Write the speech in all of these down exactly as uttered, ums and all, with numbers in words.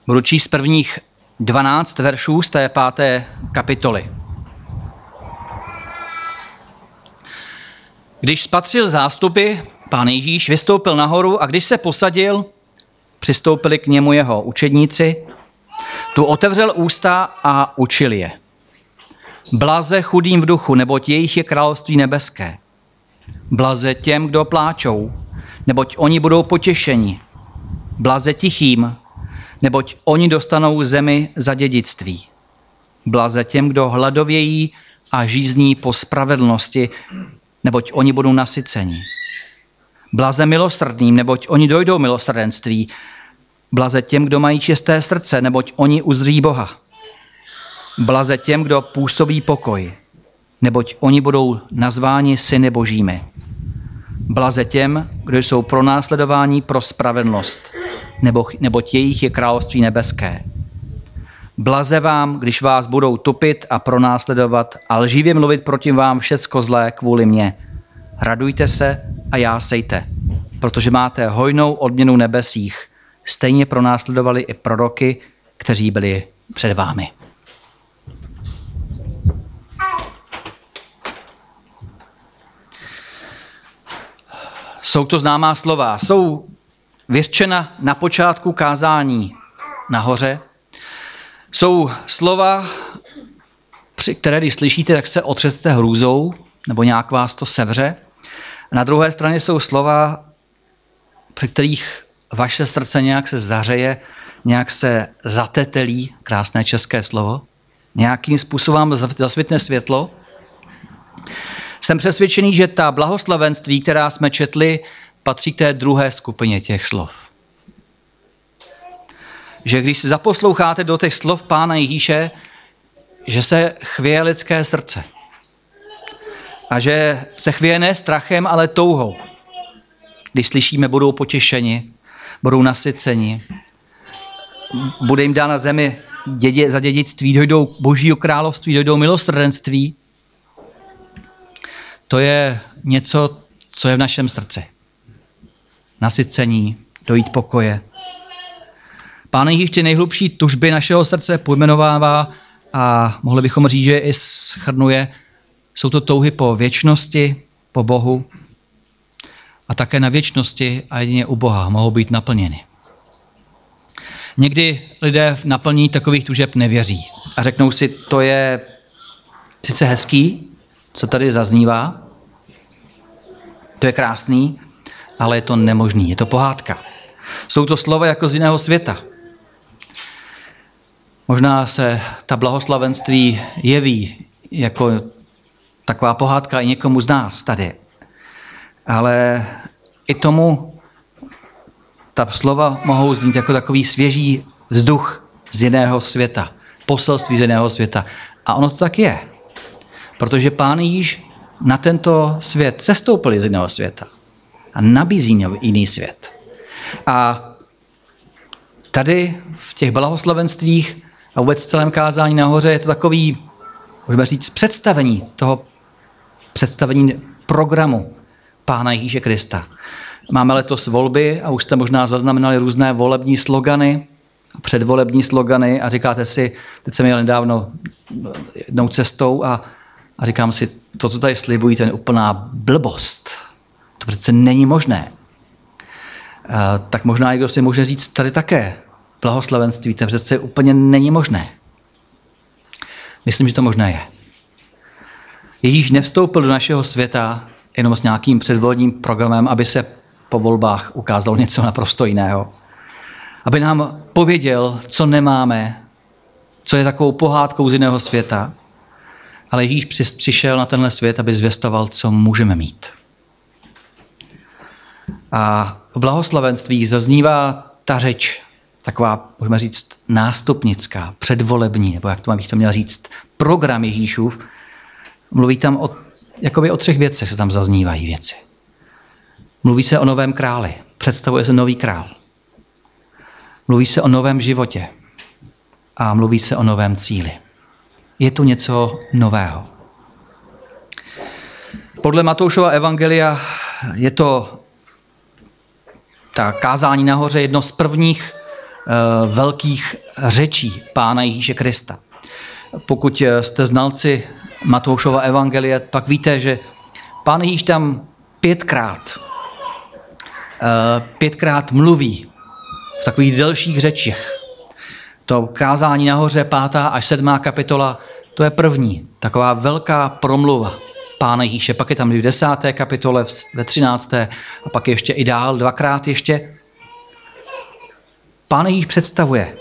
Budu číst prvních dvanáct veršů z té páté kapitoly. Když spatřil zástupy, pán Ježíš vystoupil nahoru a když se posadil, přistoupili k němu jeho učedníci, tu otevřel ústa a učil je. Blaze chudým v duchu, neboť jejich je království nebeské. Blaze těm, kdo pláčou, neboť oni budou potěšeni. Blaze tichým, neboť oni dostanou zemi za dědictví. Blaze těm, kdo hladovějí a žízní po spravedlnosti, neboť oni budou nasyceni. Blaze milosrdným, neboť oni dojdou milosrdenství. Blaze těm, kdo mají čisté srdce, neboť oni uzří Boha. Blaze těm, kdo působí pokoj, neboť oni budou nazváni syny božími. Blaze těm, kdo jsou pronásledováni pro spravedlnost, neboť jejich je království nebeské. Blaze vám, když vás budou tupit a pronásledovat a lživě mluvit proti vám všecko zlé kvůli mně. Radujte se a jásejte, protože máte hojnou odměnu nebesích. Stejně pronásledovali i proroky, kteří byli před vámi. Jsou to známá slova. Jsou vyřčena na počátku kázání nahoře. Jsou slova, při které, když slyšíte, tak se otřeste hrůzou, nebo nějak vás to sevře. Na druhé straně jsou slova, při kterých vaše srdce nějak se zařeje, nějak se zatetelí, krásné české slovo, nějakým způsobem zasvitne světlo. Jsem přesvědčený, že ta blahoslavenství, která jsme četli, patří k té druhé skupině těch slov. Že když si zaposloucháte do těch slov Pána Ježíše, že se chvěje lidské srdce. A že se chvěje ne strachem, ale touhou. Když slyšíme, budou potěšeni, budou nasyceni, bude jim dána zemi dědě, za dědictví, dojdou Božího království, dojdou milosrdenství. To je něco, co je v našem srdci. Nasycení, dojít pokoje. Pán Ježíš ty nejhlubší tužby našeho srdce pojmenovává a mohli bychom říct, že i shrnuje. Jsou to touhy po věčnosti, po Bohu a také na věčnosti a jedině u Boha mohou být naplněny. Někdy lidé v naplnění takových tužeb nevěří a řeknou si, to je sice hezký, co tady zaznívá, to je krásný, ale je to nemožný, je to pohádka. Jsou to slova jako z jiného světa. Možná se ta blahoslavenství jeví jako taková pohádka i někomu z nás tady. Ale i tomu ta slova mohou znít jako takový svěží vzduch z jiného světa, poselství z jiného světa. A ono to tak je. Protože Pán Ježíš na tento svět sestoupil z jiného světa a nabízí jiný svět. A tady v těch blahoslavenstvích a vůbec v celém kázání nahoře je to takový, můžeme říct, představení toho představení programu Pána Ježíše Krista. Máme letos volby a už jste možná zaznamenali různé volební slogany, předvolební slogany a říkáte si, teď jsem jel nedávno jednou cestou a, a říkám si, to, co tady slibují, to je úplná blbost. To přece není možné. A, tak možná někdo si může říct tady také, blahoslavenství, to přece úplně není možné. Myslím, že to možné je. Ježíš nevstoupil do našeho světa jenom s nějakým předvolebním programem, aby se po volbách ukázalo něco naprosto jiného. Aby nám pověděl, co nemáme, co je takovou pohádkou z jiného světa. Ale Ježíš přišel na tenhle svět, aby zvěstoval, co můžeme mít. A v blahoslavenstvích zaznívá ta řeč, taková, můžeme říct, nástupnická, předvolební, nebo jak to bych to měl říct, program Ježíšův. Mluví tam o, jakoby o třech věcech, se tam zaznívají věci. Mluví se o novém králi, představuje se nový král. Mluví se o novém životě a mluví se o novém cíli. Je tu něco nového. Podle Matoušova evangelia je to ta kázání nahoře jedno z prvních velkých řečí Pána Ježíše Krista. Pokud jste znalci Matoušova evangelia, pak víte, že Pán Ježíš tam pětkrát, pětkrát mluví v takových delších řečích. To kázání nahoře, pátá až sedmá kapitola, to je první, taková velká promluva Pána Ježíše. Pak je tam v desáté kapitole, ve třinácté a pak ještě i dál, dvakrát ještě. Pán Ježíš představuje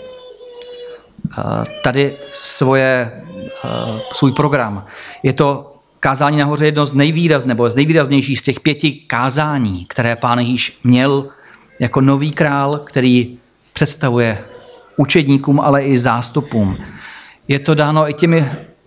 tady svoje, svůj program. Je to kázání nahoře jedno z nejvýraznějších, nebo z nejvýraznějších z těch pěti kázání, které Pán Ježíš měl jako nový král, který představuje učedníkům, ale i zástupům. Je to dáno i těmi,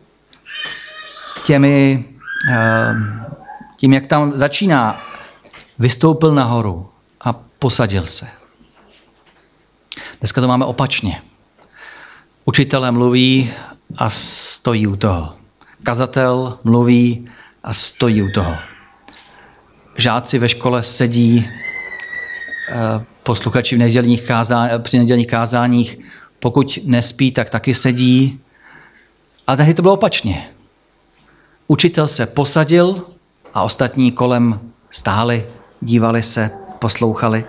těmi tím, jak tam začíná. Vystoupil nahoru a posadil se. Dneska to máme opačně. Učitelé mluví a stojí u toho. Kazatel mluví a stojí u toho. Žáci ve škole sedí, posluchači v nedělních kázá, při nedělních kázáních, pokud nespí, tak taky sedí. A tehdy to bylo opačně. Učitel se posadil a ostatní kolem stáli, dívali se, poslouchali.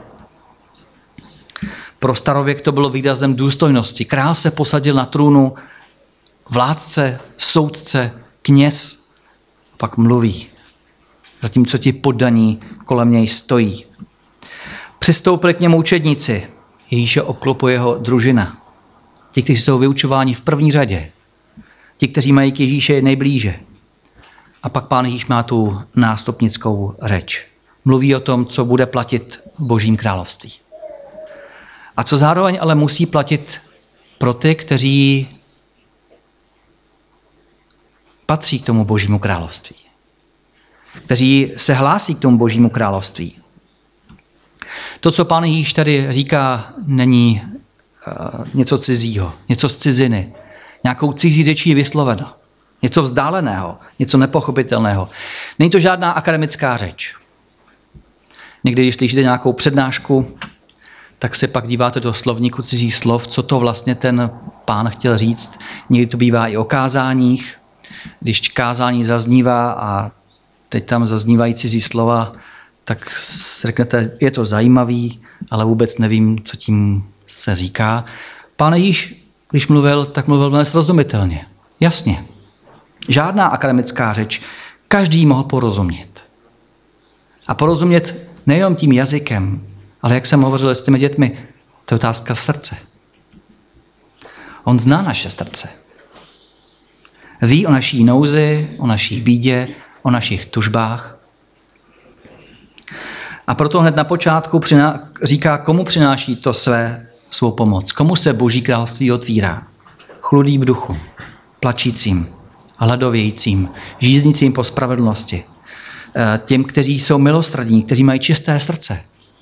Pro starověk to bylo výrazem důstojnosti. Král se posadil na trůnu, vládce, soudce, kněz, pak mluví. Zatímco ti poddaní kolem něj stojí. Přistoupili k němu učedníci. Ježíše obklopuje jeho družina. Ti, kteří jsou vyučováni v první řadě. Ti, kteří mají k Ježíše nejblíže. A pak Pán Ježíš má tu nástupnickou řeč. Mluví o tom, co bude platit v Božím království. A co zároveň ale musí platit pro ty, kteří patří k tomu Božímu království. Kteří se hlásí k tomu Božímu království. To, co Pán Ježíš tady říká, není uh, něco cizího, něco z ciziny. Nějakou cizí řečí vysloveno. Něco vzdáleného, něco nepochopitelného. Není to žádná akademická řeč. Někdy, když slyšíte nějakou přednášku, tak se pak díváte do slovníku cizích slov, co to vlastně ten pán chtěl říct. Někdy to bývá i o kázáních. Když kázání zaznívá a teď tam zaznívají cizí slova, tak si řeknete, je to zajímavý, ale vůbec nevím, co tím se říká. Pán Ježíš, když mluvil, tak mluvil velmi srozumitelně. Jasně. Žádná akademická řeč. Každý mohl porozumět. A porozumět nejenom tím jazykem, ale jak jsem hovořil s těmi dětmi, to je otázka srdce. On zná naše srdce. Ví o naší nouzi, o naší bídě, o našich tužbách. A proto hned na počátku říká, komu přináší to své, svou pomoc. Komu se Boží království otvírá. Chludým v duchu, plačícím, hladovějícím, žíznícím po spravedlnosti. Těm, kteří jsou milostradní, kteří mají čisté srdce.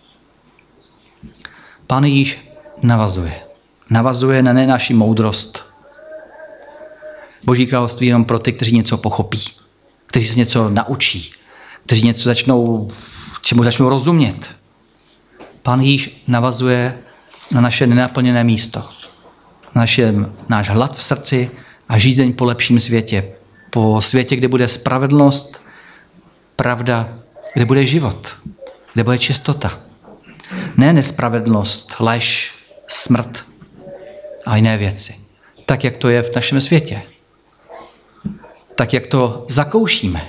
Pán Ježíš navazuje. Navazuje na ne naši moudrost. Boží království jenom pro ty, kteří něco pochopí, kteří se něco naučí, kteří něco začnou, čemu začnou rozumět. Pán Ježíš navazuje na naše nenaplněné místo. Na naše, náš hlad v srdci a žízeň po lepším světě. Po světě, kde bude spravedlnost, pravda, kde bude život, kde bude čistota. Ne nespravedlnost, lež, smrt a jiné věci. Tak, jak to je v našem světě. Tak, jak to zakoušíme.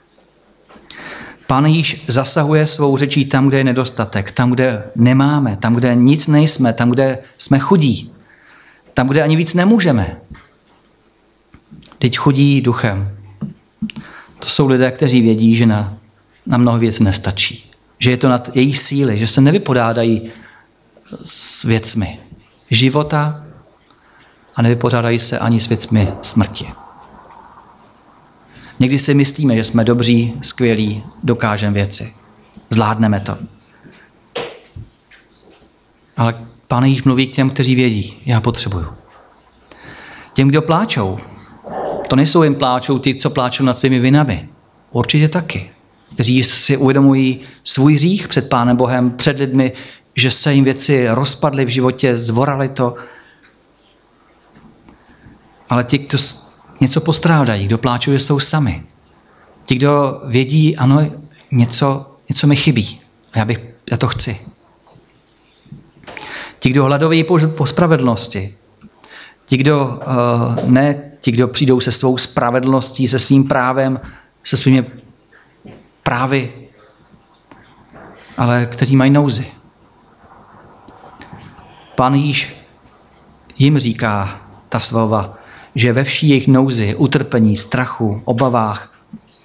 Pán Ježíš zasahuje svou řečí tam, kde je nedostatek, tam, kde nemáme, tam, kde nic nejsme, tam, kde jsme chudí, tam, kde ani víc nemůžeme. Teď chudí duchem. To jsou lidé, kteří vědí, že na, na mnoho věcí nestačí. Že je to nad jejich síly, že se nevypořádají s věcmi života a nevypořádají se ani s věcmi smrti. Někdy si myslíme, že jsme dobří, skvělí, dokážeme věci. Zvládneme to. Ale Pán Ježíš mluví k těm, kteří vědí, já potřebuju. Těm, kdo pláčou, to nejsou jen pláčou ty, co pláčou nad svými vinami. Určitě taky. Kteří si uvědomují svůj hřích před Pánem Bohem, před lidmi, že se jim věci rozpadly v životě, zvorali to. Ale ti, kdo něco postrádají, kdo pláčou, že jsou sami. Ti, kdo vědí, ano, něco, něco mi chybí. Já, bych, já to chci. Ti, kdo hladoví po, po spravedlnosti. Ti, kdo uh, ne, ti, kdo přijdou se svou spravedlností, se svým právem, se svými právy, ale kteří mají nouzi. Pán Ježíš jim říká ta slova, že ve vší jejich nouzi, utrpení, strachu, obavách,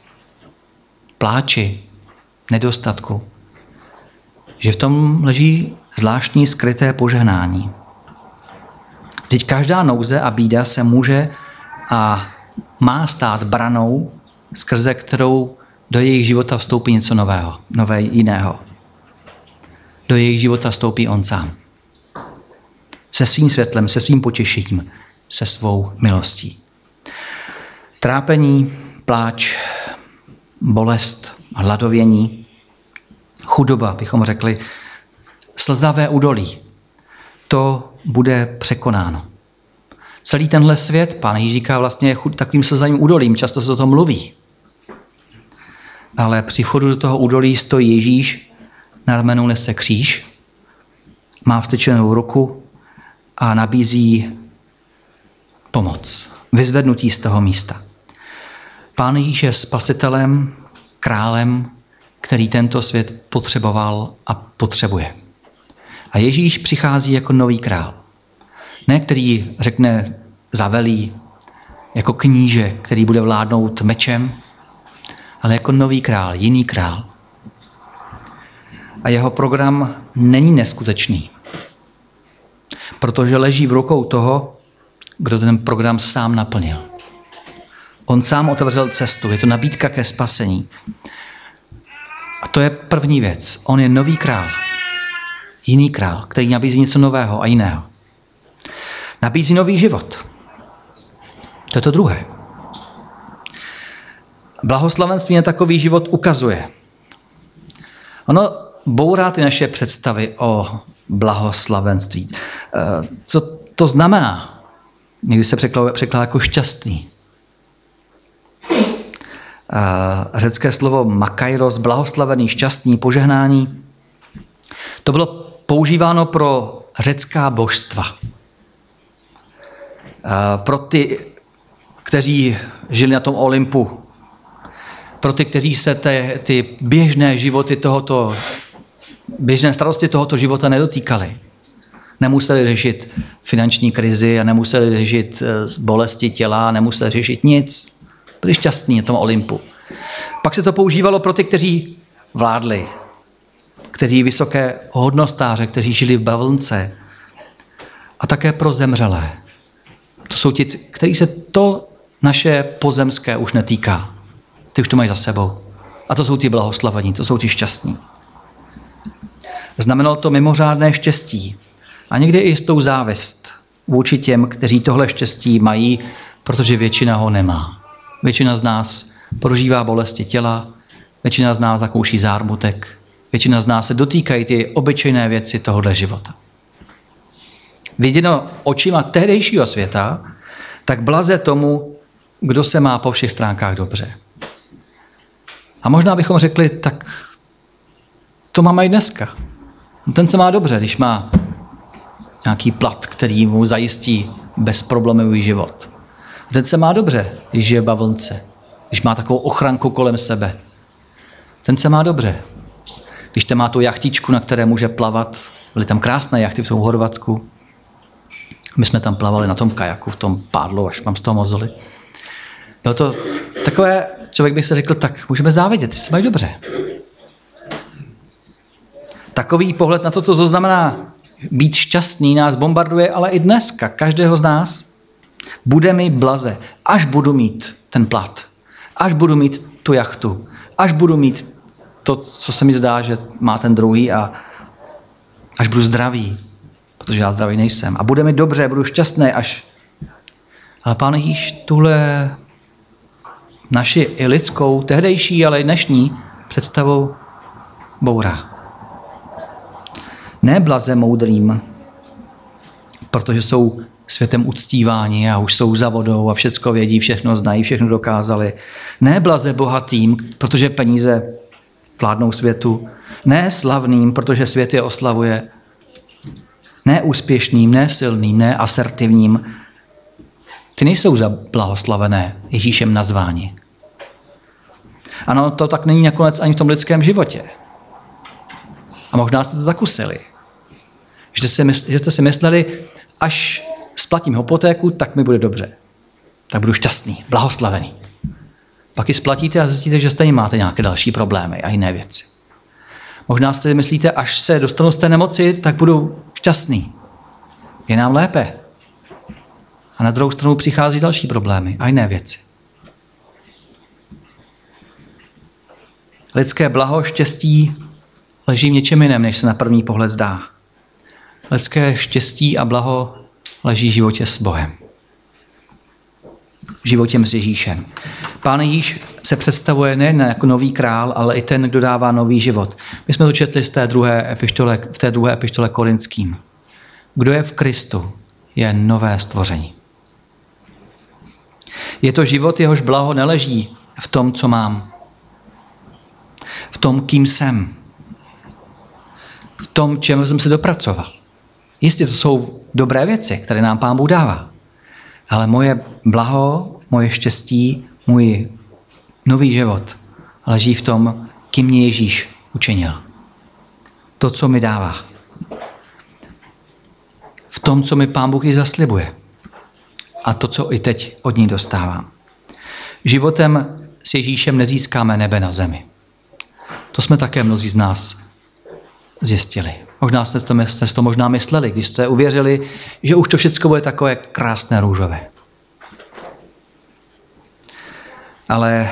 pláči, nedostatku, že v tom leží zvláštní skryté požehnání. Vždyť každá nouze a bída se může a má stát branou, skrze kterou do jejich života vstoupí něco nového, nové jiného. Do jejich života vstoupí on sám. Se svým světlem, se svým potěšením, se svou milostí. Trápení, pláč, bolest, hladovění, chudoba, bychom řekli, slzavé údolí, to bude překonáno. Celý tenhle svět, Pán Ježíš říká, vlastně je takovým slzavým údolím, často se o tom mluví. Ale při vchodu do toho údolí stojí Ježíš, na ramenou nese kříž, má vstyčenou ruku a nabízí pomoc, vyzvednutí z toho místa. Pán Ježíš je spasitelem, králem, který tento svět potřeboval a potřebuje. A Ježíš přichází jako nový král. Ne, který řekne zavelí, jako kníže, který bude vládnout mečem, ale jako nový král, jiný král. A jeho program není neskutečný, protože leží v rukou toho, kdo ten program sám naplnil. On sám otevřel cestu, je to nabídka ke spasení. A to je první věc. On je nový král, jiný král, který nabízí něco nového a jiného. Nabízí nový život. To je to druhé. Blahoslavenství na takový život ukazuje. Ono bourá ty naše představy o blahoslavenství. Co to znamená? Někdy se překládá jako šťastný. Řecké slovo makairos, blahoslavený, šťastný, požehnání, to bylo používáno pro řecká božstva. Pro ty, kteří žili na tom Olympu, pro ty, kteří se te, ty běžné životy tohoto, běžné starosti tohoto života nedotýkali. Nemuseli řešit finanční krizi a nemuseli řešit bolesti těla, nemuseli řešit nic. Byli šťastní na tom Olympu. Pak se to používalo pro ty, kteří vládli, kteří vysoké hodnostáře, kteří žili v bavlnce, a také pro zemřelé. To jsou ti, kteří se to naše pozemské už netýká. Ty už to mají za sebou. A to jsou ti blahoslavení, to jsou ti šťastní. Znamenalo to mimořádné štěstí a někdy i jistou závist vůči těm, kteří tohle štěstí mají, protože většina ho nemá. Většina z nás prožívá bolesti těla, většina z nás zakouší zármutek, většina z nás se dotýkají ty obyčejné věci tohohle života. Viděno očima tehdejšího světa, tak blaze tomu, kdo se má po všech stránkách dobře. A možná bychom řekli, tak to máme i dneska. Ten se má dobře, když má nějaký plat, který mu zajistí bezproblémový život. Ten se má dobře, když žije v bavlnce, když má takovou ochranku kolem sebe. Ten se má dobře, když ten má tu jachtičku, na které může plavat. Byly tam krásné jachty v tom Chorvatsku. My jsme tam plavali na tom kajaku, v tom pádlu, až mám z toho mozoli. Bylo to takové, člověk by se řekl, tak můžeme závidět, ty se mají dobře. Takový pohled na to, co to znamená být šťastný, nás bombarduje, ale i dneska, každého z nás. Bude mi blaze, až budu mít ten plat, až budu mít tu jachtu, až budu mít to, co se mi zdá, že má ten druhý, a až budu zdravý, protože já zdravý nejsem. A bude mi dobře, budu šťastný, až... Ale Pán Ježíš tuhle naši i lidskou, tehdejší, ale i dnešní představou bourá. Ne blaze moudrým, protože jsou světem uctíváni a už jsou za vodou a všecko vědí, všechno znají, všechno dokázali. Ne blaze bohatým, protože peníze vládnou světu. Ne slavným, protože svět je oslavuje. Ne úspěšným, ne silným, ne asertivním. Ty nejsou za blahoslavené Ježíšem nazváni. Ano, to tak není nakonec ani v tom lidském životě. A možná jste to zakusili. Že jste si, že jste si mysleli, až splatím hypotéku, tak mi bude dobře. Tak budu šťastný, blahoslavený. Pak ji splatíte a zjistíte, že stejně máte nějaké další problémy a jiné věci. Možná si myslíte, až se dostanu z té nemoci, tak budu šťastný. Je nám lépe. A na druhou stranu přichází další problémy a jiné věci. Lidské blaho, štěstí leží v něčem jiném, než se na první pohled zdá. Lidské štěstí a blaho leží v životě s Bohem. V životě s Ježíšem. Pán Ježíš se představuje nejen jako nový král, ale i ten, kdo dává nový život. My jsme to četli z té druhé epištole, v té druhé epištole Korinským. Kdo je v Kristu, je nové stvoření. Je to život, jehož blaho neleží v tom, co mám. V tom, kým jsem. V tom, čemu jsem se dopracoval. Jistě to jsou dobré věci, které nám Pán Bůh dává. Ale moje blaho, moje štěstí, můj nový život leží v tom, kým mě Ježíš učinil. To, co mi dává. V tom, co mi Pán Bůh i zaslibuje. A to, co i teď od ní dostávám. Životem s Ježíšem nezískáme nebe na zemi. To jsme také mnozí z nás zjistili. Možná jste to, jste to možná mysleli, když jste uvěřili, že už to všechno bude takové krásné růžové. Ale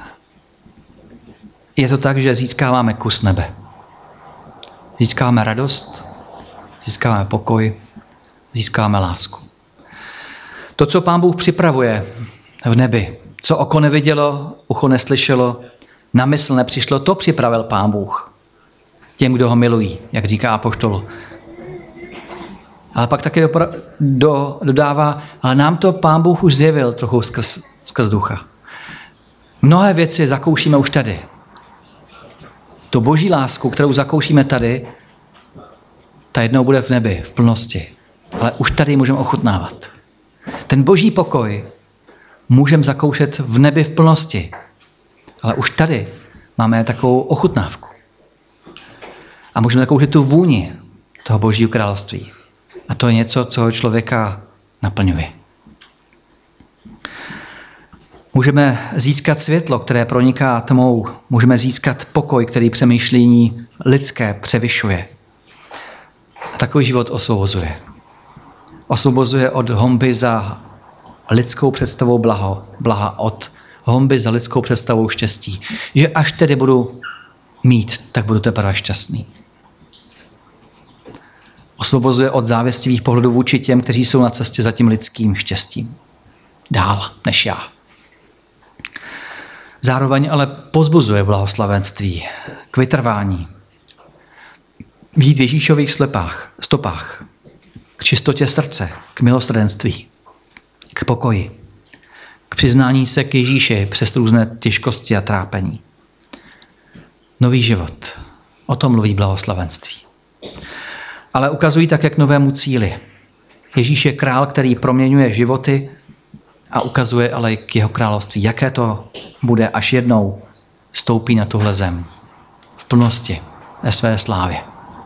je to tak, že získáváme kus nebe. Získáváme radost, získáváme pokoj, získáváme lásku. To, co Pán Bůh připravuje v nebi, co oko nevidělo, ucho neslyšelo, na mysl nepřišlo, to připravil Pán Bůh těm, kdo ho milují, jak říká apoštol. Ale pak taky do, do, dodává, ale nám to Pán Bůh už zjevil trochu skrz, skrz ducha. Mnohé věci zakoušíme už tady. Tu boží lásku, kterou zakoušíme tady, ta jednou bude v nebi, v plnosti. Ale už tady můžeme ochutnávat. Ten boží pokoj můžeme zakoušet v nebi v plnosti. Ale už tady máme takovou ochutnávku. A můžeme zakoušet tu vůni toho božího království. A to je něco, co člověka naplňuje. Můžeme získat světlo, které proniká tmou. Můžeme získat pokoj, který přemýšlení lidské převyšuje. A takový život osvobozuje. Osvobozuje od honby za lidskou představou blaho, blaha, od honby za lidskou představou štěstí. Že až tedy budu mít, tak budu teprve šťastný. Osvobozuje od závěstivých pohledů vůči těm, kteří jsou na cestě za tím lidským štěstím. Dál než já. Zároveň ale pozbuzuje blahoslavenství k vytrvání. Jít v Ježíšových slepách, stopách, k čistotě srdce, k milosrdenství, k pokoji, k přiznání se k Ježíši přes různé těžkosti a trápení. Nový život. O tom mluví blahoslavenství. Ale ukazují tak, jak novému cíli. Ježíš je král, který proměňuje životy a ukazuje ale i k jeho království. Jaké to bude, až jednou stoupí na tuhle zem. V plnosti, ve své slávě.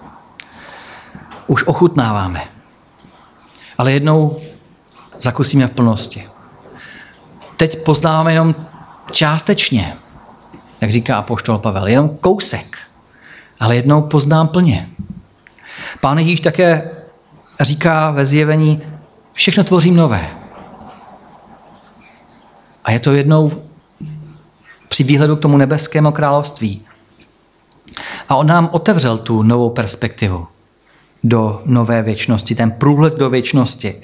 Už ochutnáváme. Ale jednou zakusíme v plnosti. Teď poznáváme jenom částečně, jak říká apoštol Pavel, jenom kousek. Ale jednou poznám plně. Pán Ježíš také říká ve zjevení, všechno tvořím nové. A je to jednou při výhledu k tomu nebeskému království. A on nám otevřel tu novou perspektivu do nové věčnosti, ten průhled do věčnosti.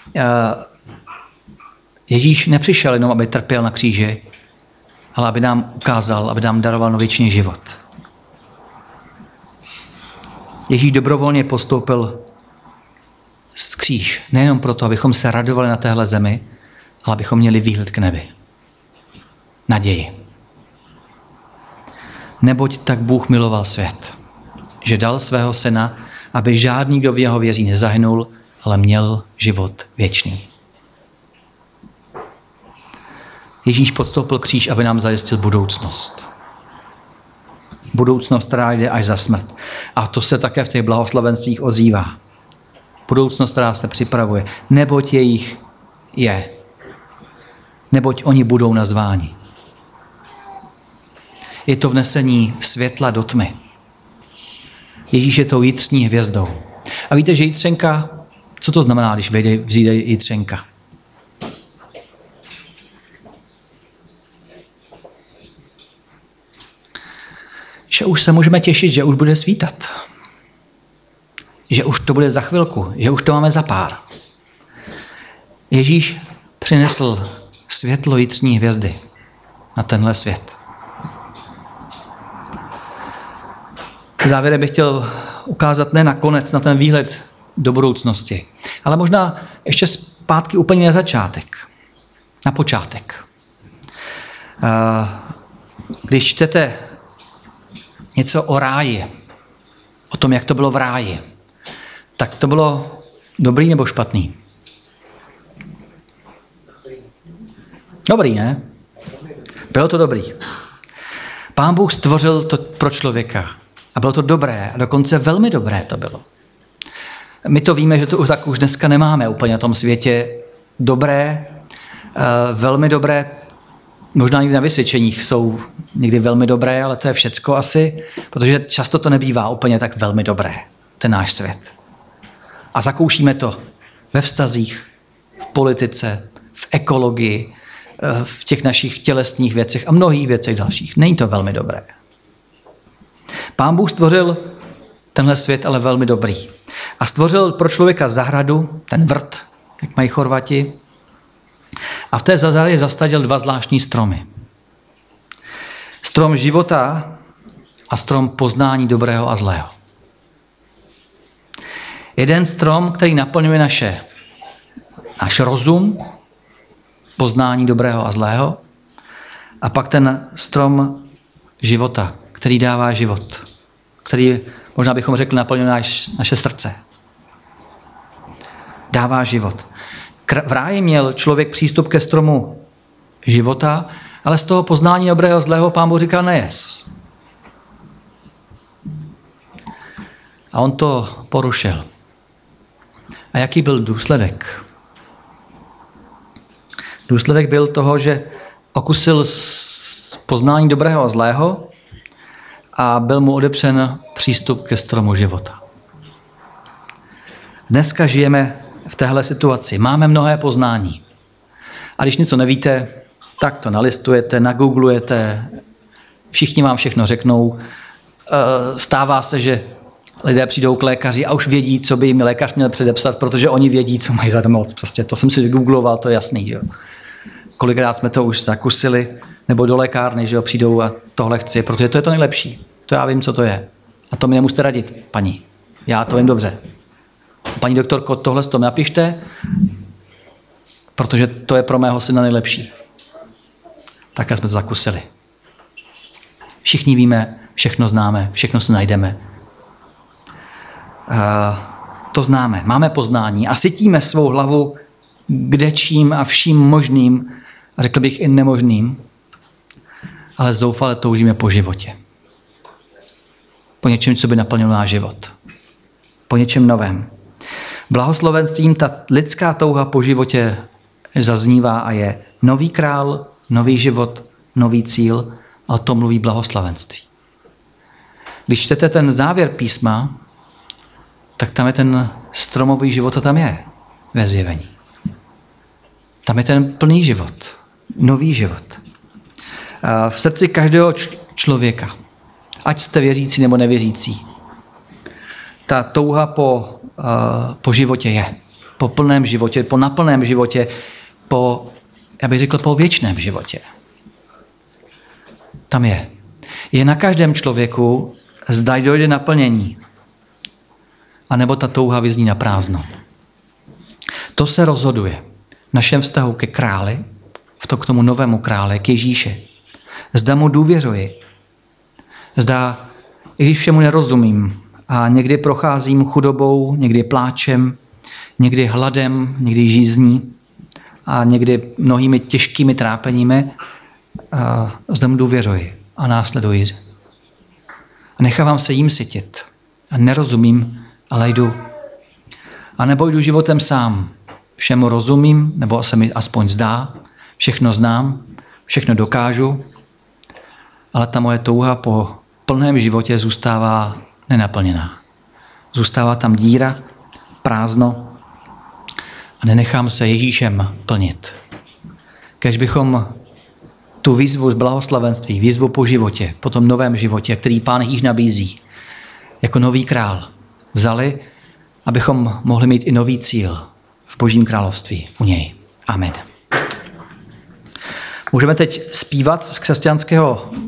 Ježíš nepřišel jenom, aby trpěl na kříži, ale aby nám ukázal, aby nám daroval věčný život. Ježíš dobrovolně postoupil z kříž. Nejenom proto, abychom se radovali na téhle zemi, ale abychom měli výhled k nebi. Naději. Neboť tak Bůh miloval svět, že dal svého syna, aby žádný, kdo v jeho věří, nezahynul, ale měl život věčný. Ježíš podstoupil kříž, aby nám zajistil budoucnost. Budoucnost, která jde až za smrt. A to se také v těch blahoslavenstvích ozývá. Budoucnost, která se připravuje. Neboť jejich je. Neboť oni budou nazváni. Je to vnesení světla do tmy. Ježíš je tou jitřní hvězdou. A víte, že jitřenka, co to znamená, když vzijde jitřenka? Že už se můžeme těšit, že už bude svítat. Že už to bude za chvilku, že už to máme za pár. Ježíš přinesl světlo jitřní hvězdy na tenhle svět. Závěrem bych chtěl ukázat ne na konec, na ten výhled do budoucnosti, ale možná ještě zpátky úplně na začátek, na počátek. Když čtete něco o ráji, o tom, jak to bylo v ráji, tak to bylo dobrý nebo špatný? Dobrý, ne? Bylo to dobrý. Pán Bůh stvořil to pro člověka a bylo to dobré a dokonce velmi dobré to bylo. My to víme, že to už tak už dneska nemáme úplně na tom světě dobré, velmi dobré, možná někdy na vysvědčeních jsou někdy velmi dobré, ale to je všecko asi, protože často to nebývá úplně tak velmi dobré, ten náš svět. A zakoušíme to ve vztazích, v politice, v ekologii, v těch našich tělesných věcech a mnohých věcech dalších. Není to velmi dobré. Pán Bůh stvořil tenhle svět, ale velmi dobrý. A stvořil pro člověka zahradu, ten vrt, jak mají Chorvati. A v té zahradě zasadil dva zvláštní stromy. Strom života a strom poznání dobrého a zlého. Jeden strom, který naplňuje naše, náš rozum, poznání dobrého a zlého, a pak ten strom života, který dává život, který, možná bychom řekli, naplňuje naš, naše srdce. Dává život. V ráji měl člověk přístup ke stromu života, ale z toho poznání dobrého a zlého Pán Bůh říká nejes. A on to porušil. A jaký byl důsledek? Důsledek byl toho, že okusil poznání dobrého a zlého a byl mu odepřen přístup ke stromu života. Dneska žijeme v téhle situaci. Máme mnohé poznání. A když něco nevíte, tak to nalistujete, nagooglujete, všichni vám všechno řeknou. Stává se, že lidé přijdou k lékaři a už vědí, co by jim lékař měl předepsat, protože oni vědí, co mají za nemoc. Prostě to jsem si googloval, to je jasný. Jo. Kolikrát jsme to už zakusili, nebo do lékárny, že jo, přijdou a tohle chci, protože to je to nejlepší. To já vím, co to je. A to mi nemusíte radit, paní. Já to vím dobře. Paní doktorko, tohle to mi napište, protože to je pro mého syna nejlepší. Takhle jsme to zakusili. Všichni víme, všechno známe, všechno si najdeme. Uh, to známe, máme poznání a sytíme svou hlavu kdečím a vším možným, řekl bych i nemožným, ale zoufale toužíme po životě. Po něčem, co by naplnilo náš život. Po něčem novém. Blahoslovenstvím ta lidská touha po životě zaznívá a je nový král, nový život, nový cíl, a o tom mluví blahoslavenství. Když čtete ten závěr písma, tak tam je ten stromový život a tam je ve Zjevení. Tam je ten plný život, nový život. V srdci každého člověka, ať jste věřící nebo nevěřící, ta touha po, po životě je. Po plném životě, po naplném životě, po, já bych řekl, po věčném životě. Tam je. Je na každém člověku, zda dojde naplnění anebo ta touha vyzní na prázdno. To se rozhoduje v našem vztahu ke králi, v to k tomu novému králi, k Ježíši. Zda mu důvěřuji. Zda, i když všemu nerozumím a někdy procházím chudobou, někdy pláčem, někdy hladem, někdy žízní a někdy mnohými těžkými trápeními, a zda mu důvěřuji a následuji. A nechávám se jim sytit. A nerozumím, ale jdu. A nebo jdu životem sám. Všemu rozumím, nebo se mi aspoň zdá, všechno znám, všechno dokážu, ale ta moje touha po plném životě zůstává nenaplněná. Zůstává tam díra, prázdno a nenechám se Ježíšem plnit. Kéž bychom tu výzvu z blahoslavenství, výzvu po životě, po tom novém životě, který Pán Ježíš nabízí, jako nový král, vzali, abychom mohli mít i nový cíl v Božím království u něj. Amen. Můžeme teď zpívat z křesťanského